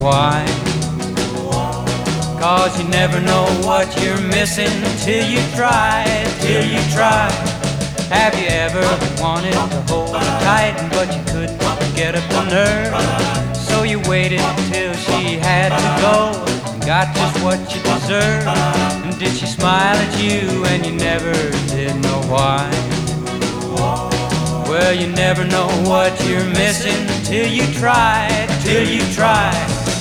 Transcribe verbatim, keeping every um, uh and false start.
Why? Cause you never know what you're missing till you try, till you try. Have you ever wanted to hold her tight, but you couldn't get up the nerve? So you waited till she had to go and got just what you deserved. And did she smile at you and you never did know why? Well, you never know what you're missing till you try, till you try.